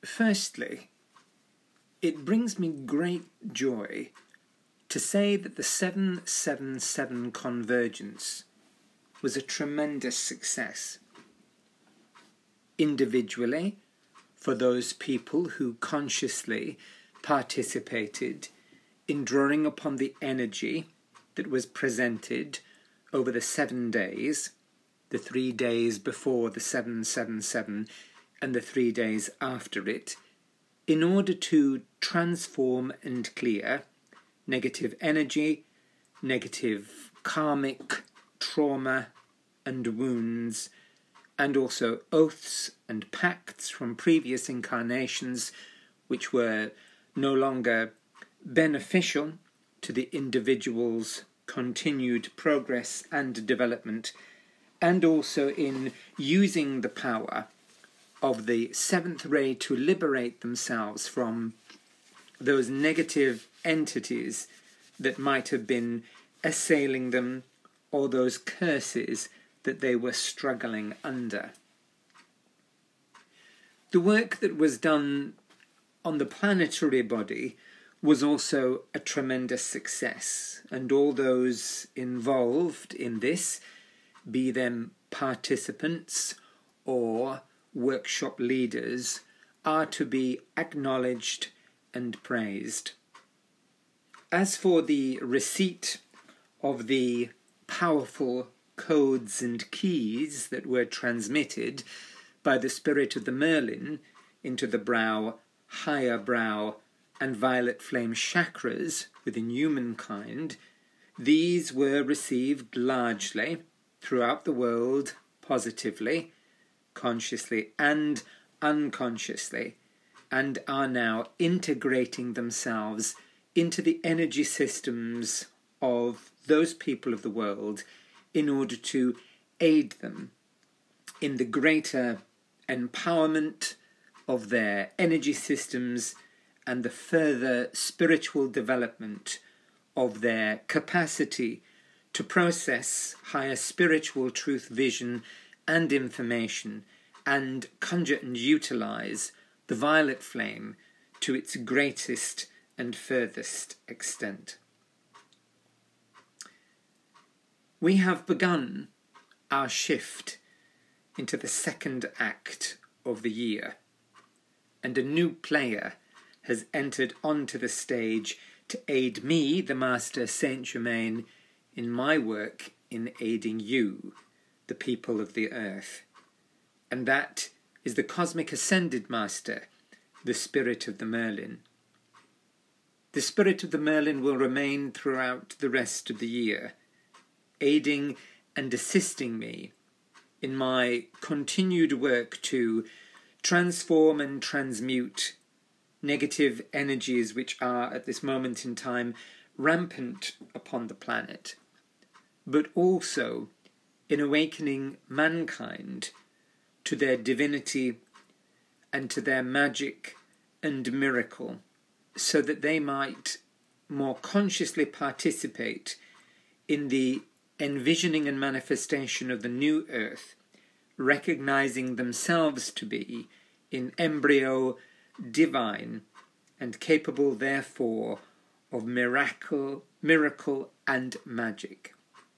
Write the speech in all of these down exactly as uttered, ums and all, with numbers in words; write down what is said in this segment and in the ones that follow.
Firstly, it brings me great joy to say that the seven seven seven convergence was a tremendous success. Individually, for those people who consciously participated in drawing upon the energy that was presented over the seven days, the three days before the seven seven seven and the three days after it, in order to transform and clear negative energy, negative karmic trauma and wounds, and also oaths and pacts from previous incarnations which were no longer beneficial to the individual's continued progress and development, and also in using the power of the seventh ray to liberate themselves from those negative entities that might have been assailing them, or those curses that they were struggling under. The work that was done on the planetary body was also a tremendous success, and all those involved in this, be them participants or workshop leaders, are to be acknowledged and praised. As for the receipt of the powerful codes and keys that were transmitted by the spirit of the Merlin into the brow, higher brow, and violet flame chakras within humankind, these were received largely throughout the world positively, consciously and unconsciously, and are now integrating themselves into the energy systems of those people of the world in order to aid them in the greater empowerment of their energy systems and the further spiritual development of their capacity to process higher spiritual truth, vision and information, and conjure and utilize the violet flame to its greatest and furthest extent. We have begun our shift into the second act of the year, and a new player has entered onto the stage to aid me, the Master Saint Germain, in my work in aiding you, the people of the earth. And that is the Cosmic Ascended Master, the Spirit of the Merlin. The Spirit of the Merlin will remain throughout the rest of the year, aiding and assisting me in my continued work to transform and transmute negative energies which are at this moment in time rampant upon the planet, but also in awakening mankind to their divinity and to their magic and miracle, so that they might more consciously participate in the envisioning and manifestation of the new earth, recognizing themselves to be in embryo divine and capable therefore of miracle, miracle and magic.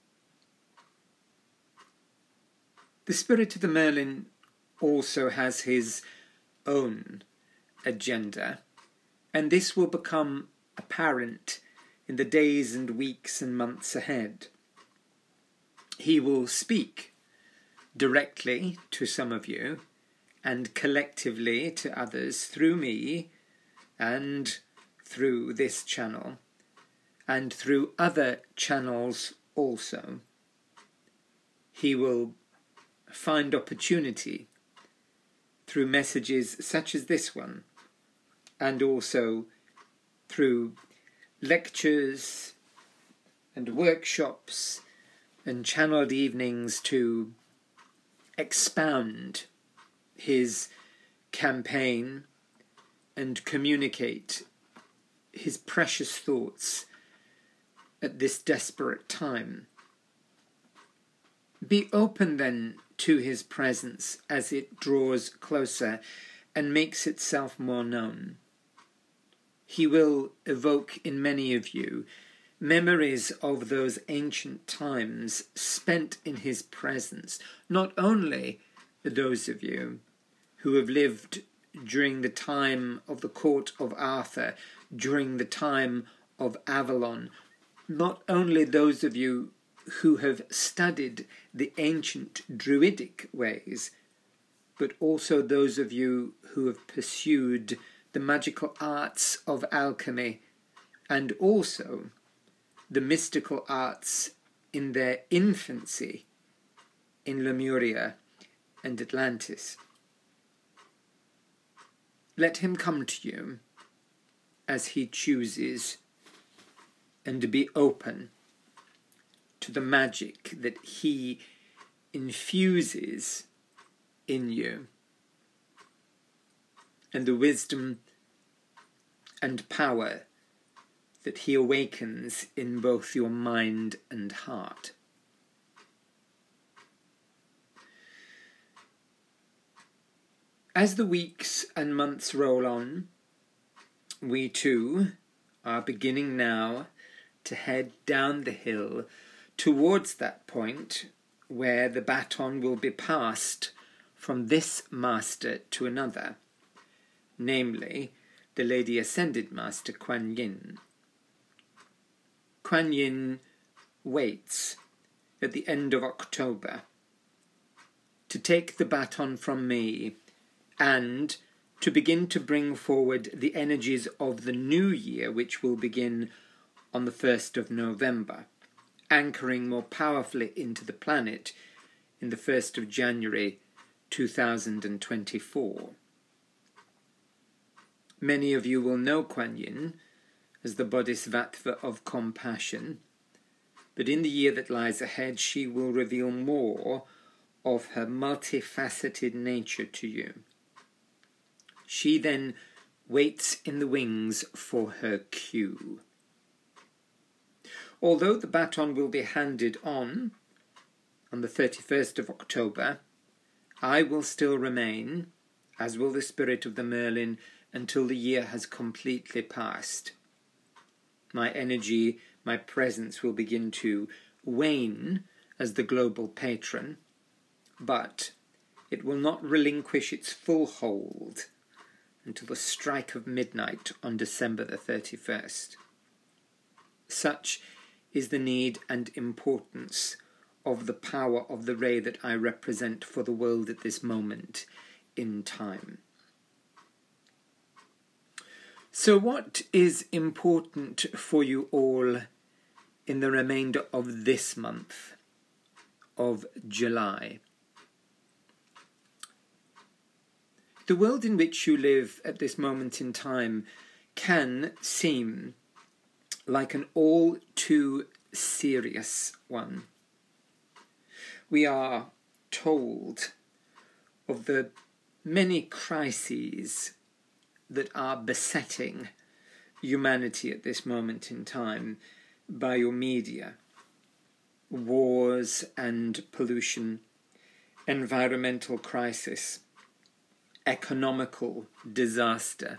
The Spirit of the Merlin also has his own agenda, and this will become apparent in the days and weeks and months ahead. He will speak directly to some of you and collectively to others through me and through this channel and through other channels also. He will find opportunity through messages such as this one, and also through lectures and workshops and channeled evenings, to expound his campaign and communicate his precious thoughts at this desperate time. Be open then to his presence as it draws closer, and makes itself more known. He will evoke in many of you memories of those ancient times spent in his presence, not only those of you who have lived during the time of the court of Arthur, during the time of Avalon, not only those of you who have studied the ancient druidic ways, but also those of you who have pursued the magical arts of alchemy and also the mystical arts in their infancy in Lemuria and Atlantis. Let him come to you as he chooses, and be open to the magic that he infuses in you, and the wisdom and power that he awakens in both your mind and heart. As the weeks and months roll on, we too are beginning now to head down the hill towards that point where the baton will be passed from this master to another, namely the Lady Ascended Master Kuan Yin. Kuan Yin waits at the end of October to take the baton from me and to begin to bring forward the energies of the new year, which will begin on the first of November, anchoring more powerfully into the planet in the first of January two thousand twenty-four. Many of you will know Kuan Yin as the Bodhisattva of compassion, but in the year that lies ahead she will reveal more of her multifaceted nature to you. She then waits in the wings for her cue. Although the baton will be handed on on the thirty-first of October, I will still remain, as will the spirit of the Merlin, until the year has completely passed. My energy, my presence will begin to wane as the global patron, but it will not relinquish its full hold until the strike of midnight on December the thirty-first. Such is the need and importance of the power of the ray that I represent for the world at this moment in time. So what is important for you all in the remainder of this month of July? The world in which you live at this moment in time can seem like an all too serious one. We are told of the many crises that are besetting humanity at this moment in time by your media. Wars and pollution, environmental crisis, economical disaster.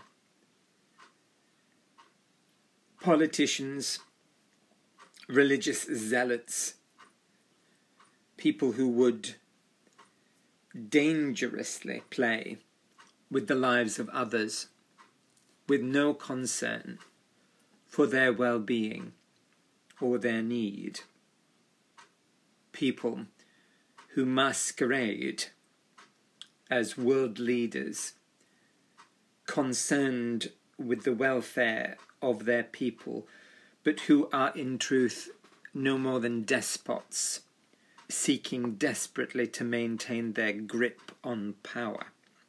Politicians, religious zealots, people who would dangerously play with the lives of others with no concern for their well-being or their need. People who masquerade as world leaders, concerned with the welfare of their people, but who are in truth no more than despots, seeking desperately to maintain their grip on power.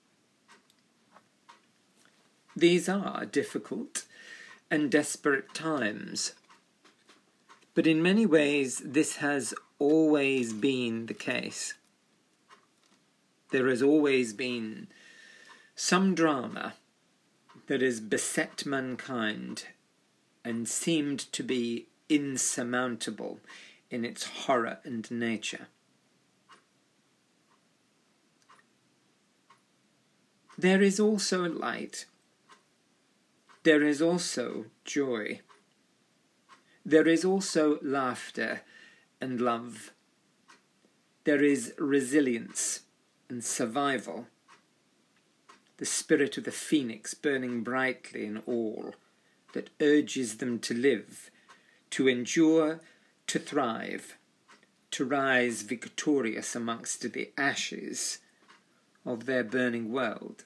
These are difficult and desperate times, but in many ways this has always been the case. There has always been some drama that has beset mankind and seemed to be insurmountable in its horror and nature. there is also light. There is also joy. There is also laughter and love. There is resilience and survival. The spirit of the phoenix burning brightly in all, that urges them to live, to endure, to thrive, to rise victorious amongst the ashes of their burning world.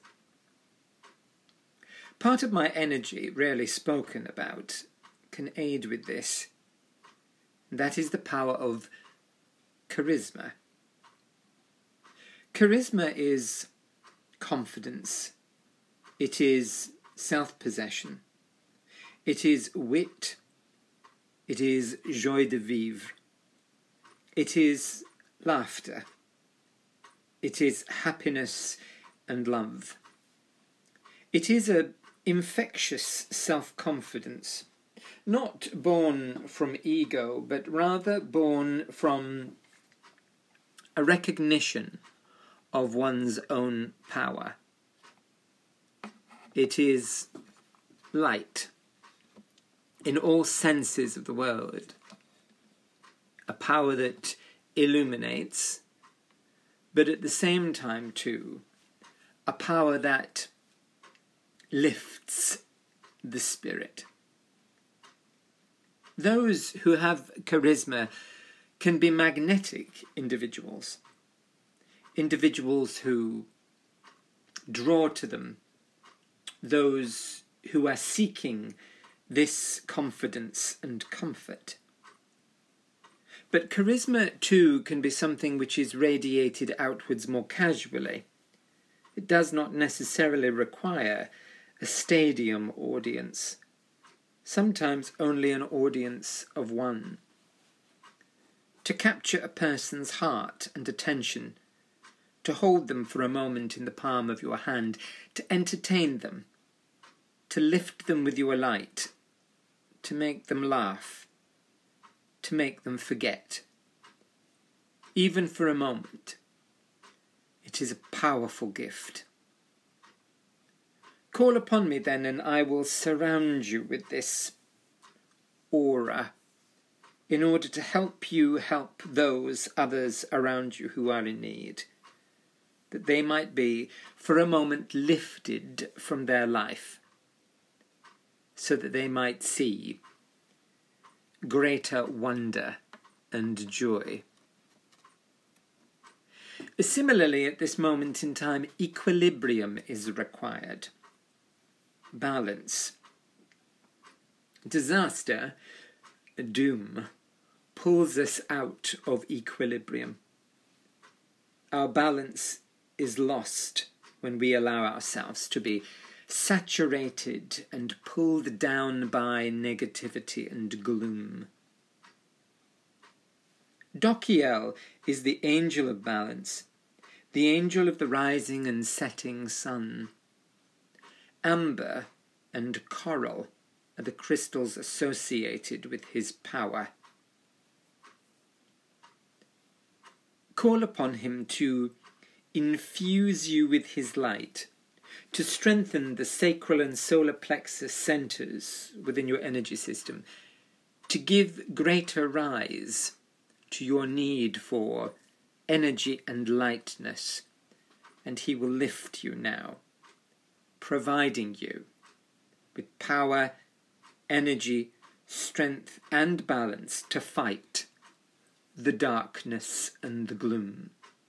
Part of my energy, rarely spoken about, can aid with this. That is the power of charisma. Charisma is confidence. It is self-possession. It is wit. It is joie de vivre. It is laughter. It is happiness and love. It is a infectious self-confidence, not born from ego, but rather born from a recognition of one's own power. It is light in all senses of the word, a power that illuminates, but at the same time too, a power that lifts the spirit. Those who have charisma can be magnetic individuals, individuals who draw to them those who are seeking this confidence and comfort. But charisma too can be something which is radiated outwards more casually. It does not necessarily require a stadium audience, sometimes only an audience of one. To capture a person's heart and attention, to hold them for a moment in the palm of your hand, to entertain them, to lift them with your light, to make them laugh, to make them forget. Even for a moment, it is a powerful gift. Call upon me then, and I will surround you with this aura in order to help you help those others around you who are in need, that they might be, for a moment, lifted from their life, so that they might see greater wonder and joy. Similarly, at this moment in time, equilibrium is required. Balance. Disaster, doom, pulls us out of equilibrium. Our balance is lost when we allow ourselves to be saturated and pulled down by negativity and gloom. Dokiel is the angel of balance, the angel of the rising and setting sun. Amber and coral are the crystals associated with his power. Call upon him to infuse you with his light, to strengthen the sacral and solar plexus centers within your energy system, to give greater rise to your need for energy and lightness, and he will lift you now, providing you with power, energy, strength, and balance to fight the darkness and the gloom.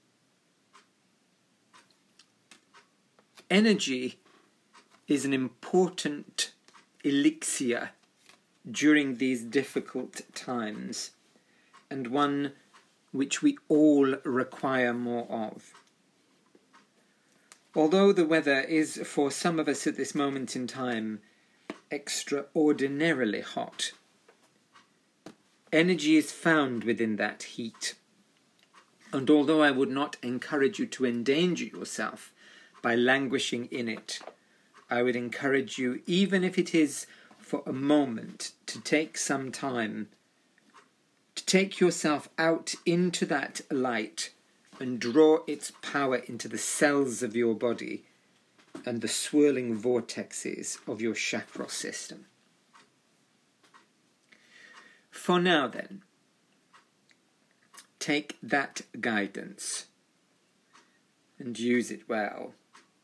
Energy is an important elixir during these difficult times, and one which we all require more of. Although the weather is, for some of us at this moment in time, extraordinarily hot, energy is found within that heat. And although I would not encourage you to endanger yourself by languishing in it, I would encourage you, even if it is for a moment, to take some time, to take yourself out into that light and draw its power into the cells of your body, and the swirling vortexes of your chakra system. For now then, take that guidance and use it well.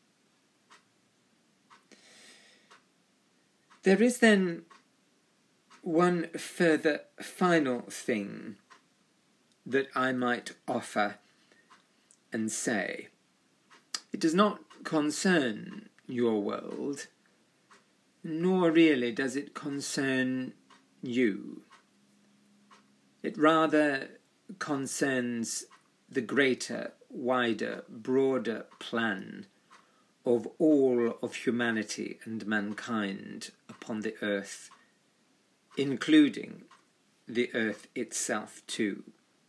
There is then one further final thing that I might offer and say. It does not concern your world, nor really does it concern you. It rather concerns the greater, wider, broader plan of all of humanity and mankind upon the earth, including the earth itself too.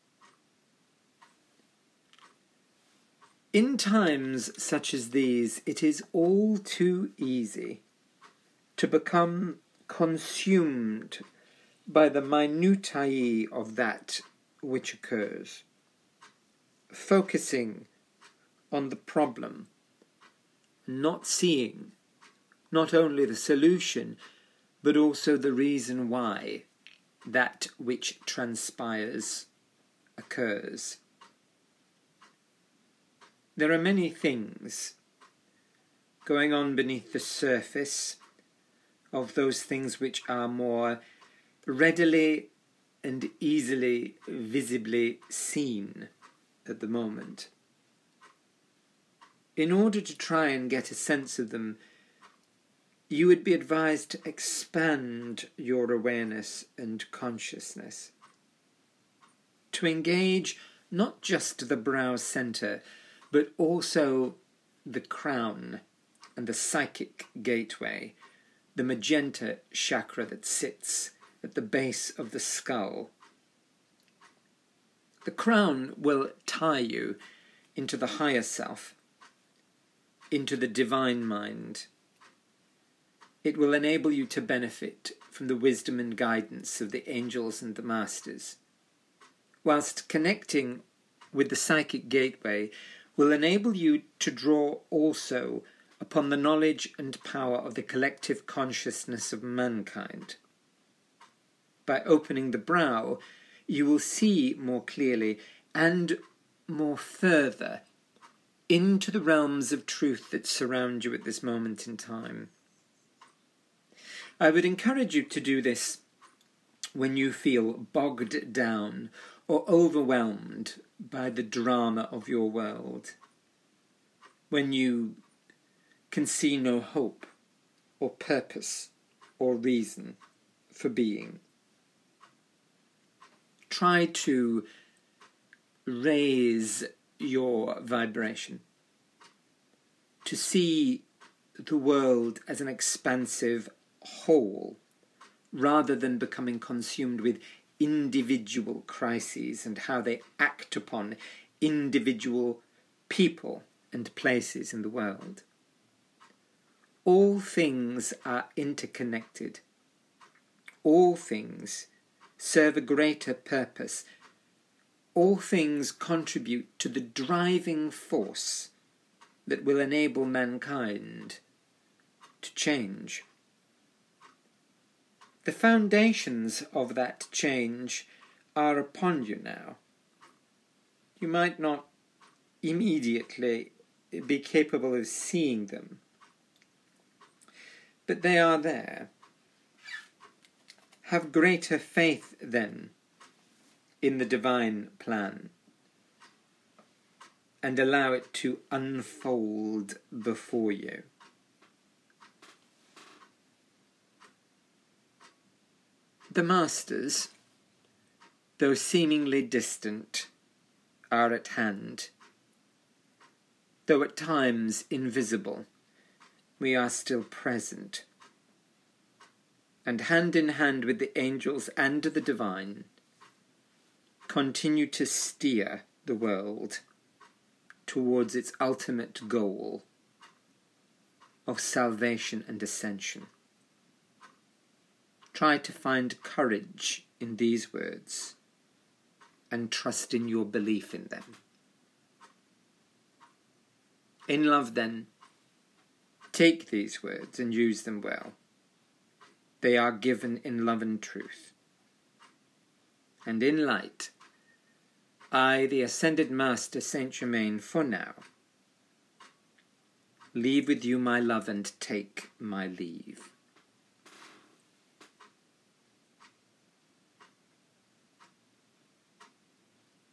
In times such as these, it is all too easy to become consumed by the minutiae of that which occurs, focusing on the problem, not seeing not only the solution, but also the reason why that which transpires occurs. There are many things going on beneath the surface of those things which are more readily and easily visibly seen at the moment. In order to try and get a sense of them, you would be advised to expand your awareness and consciousness, to engage not just the brow center, but also the crown and the psychic gateway, the magenta chakra that sits at the base of the skull. The crown will tie you into the higher self, into the divine mind. It will enable you to benefit from the wisdom and guidance of the angels and the masters, whilst connecting with the psychic gateway will enable you to draw also upon the knowledge and power of the collective consciousness of mankind. By opening the brow, you will see more clearly and more further into the realms of truth that surround you at this moment in time. I would encourage you to do this when you feel bogged down or overwhelmed by the drama of your world, when you can see no hope or purpose or reason for being. Try to raise your vibration, to see the world as an expansive whole, rather than becoming consumed with individual crises and how they act upon individual people and places in the world. All things are interconnected. All things serve a greater purpose. All things contribute to the driving force that will enable mankind to change. The foundations of that change are upon you now. You might not immediately be capable of seeing them, but they are there. Have greater faith, then, in the divine plan, and allow it to unfold before you. The masters, though seemingly distant, are at hand. Though at times invisible, we are still present. And hand in hand with the angels and the divine, continue to steer the world towards its ultimate goal of salvation and ascension. Try to find courage in these words and trust in your belief in them. In love, then, Take these words and use them well. They are given in love and truth. And in light, I, the Ascended Master Saint Germain, for now, leave with you my love and take my leave.